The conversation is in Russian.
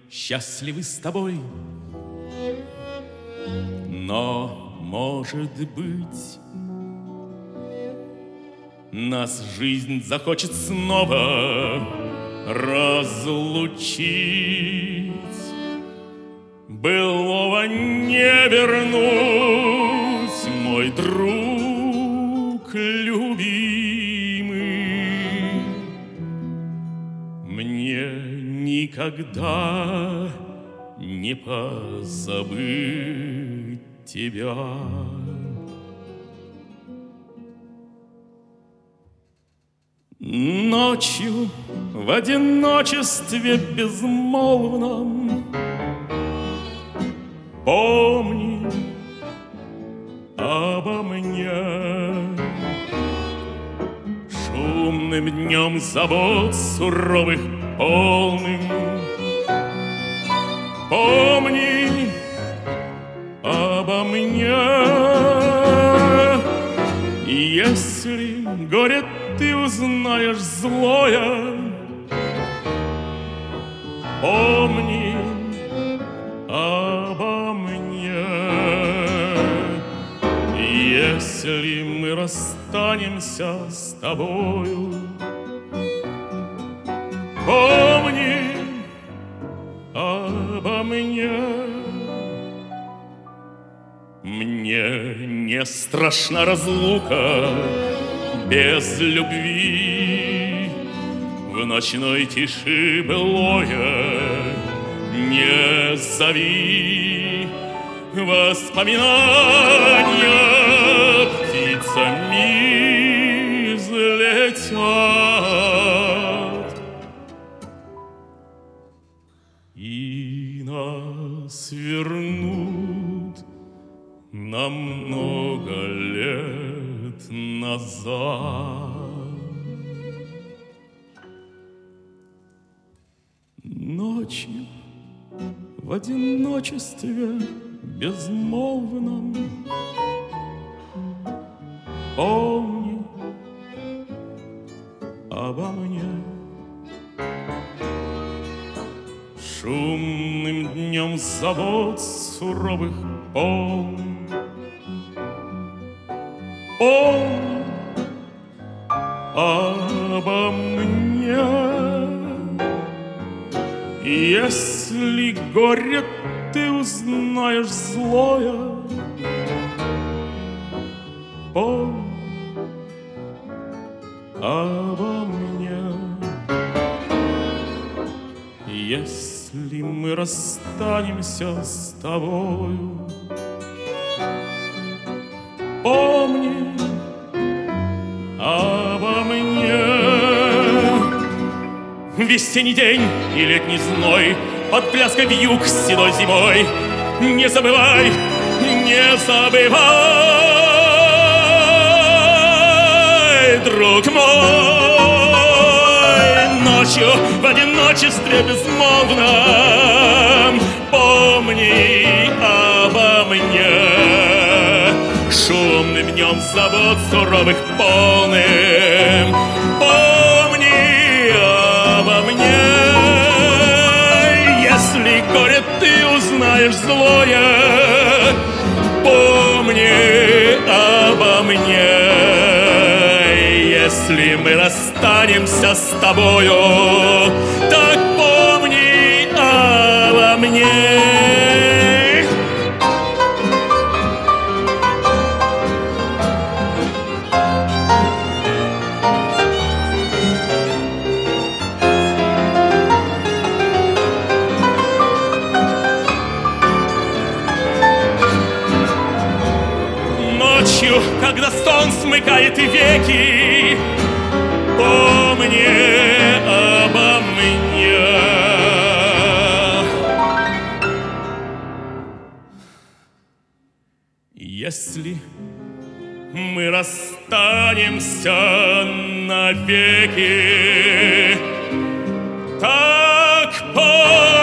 счастливы с тобой. Но, может быть, нас жизнь захочет снова разлучить. Былого не вернуть, мой друг любимый. Мне никогда не позабыть тебя. Ночью в одиночестве безмолвном помни обо мне. Шумным днем забот суровых полным помни обо мне. Если горе ты узнаешь злое, помни обо мне. Если мы расстанемся с тобою, помни обо мне. Мне не страшна разлука без любви. В ночной тиши былое не зови. Воспоминания птицами взлетят, и нас вернут на много лет назад. Ночью в одиночестве безмолвном помни обо мне. Шумным днем забот суровых полным помни обо мне. Если горе ты узнаешь злое, помни обо мне. Если мы расстанемся с тобою, помни обо мне. Весенний день и летний зной под пляской вьюг с седой зимой. Не забывай, не забывай, друг мой. Ночью в одиночестве безмолвном помни обо мне. Шумным днем забот суровых полным помни обо мне. Если горе ты узнаешь злое, помни обо мне. Если мы расстанемся с тобою, так помни обо мне. Когда сон смыкает и веки, помни обо мне. Если мы расстанемся навеки, так помни